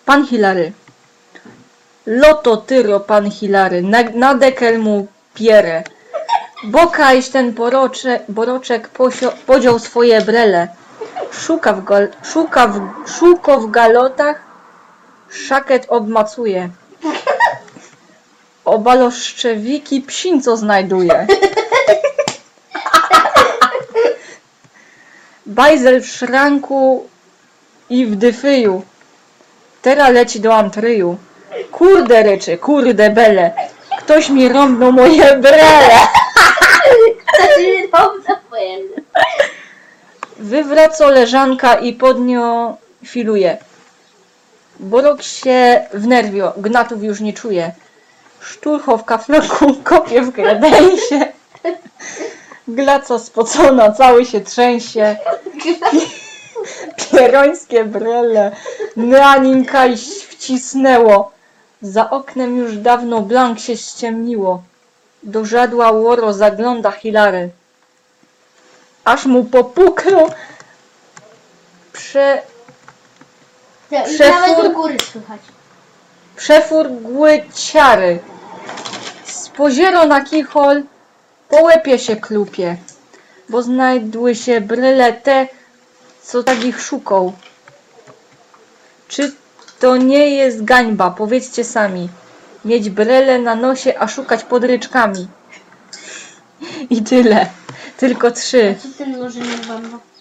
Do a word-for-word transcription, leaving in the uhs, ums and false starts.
Pan Hilary. Loto tyro, pan Hilary, na, na dekel mu pierę. Bokajś ten porocze, boroczek posio, podział swoje brele. Szuka w, gal, szuka w, szuko w galotach, szaket obmacuje. Obaloszczewiki psinco znajduje. Bajzel w szranku i w dyfyju. Teraz leci do antryju. Kurde ryczy, kurde bele. Ktoś mi rąbnął moje brele. Wywraco leżanka i pod nią filuje. Borok się wnerwio, gnatów już nie czuje. Szturcho w kafloku kopie w kredensie. Glaco spocona, cały się trzęsie. Pierońskie brele na nim kajś wcisnęło. Za oknem już dawno blank się ściemniło. Do żadła łoro zagląda Hilary. Aż mu popukło prze... I nawet do góry słychać. przefurgły ciary. Spoziero na kichol, po łepie się klupie, bo znajdły się bryle te, co takich szukał. Czy to nie jest gańba, powiedzcie sami, mieć bryle na nosie, a szukać pod ryczkami. I tyle. Tylko trzy. Co ten może nie wam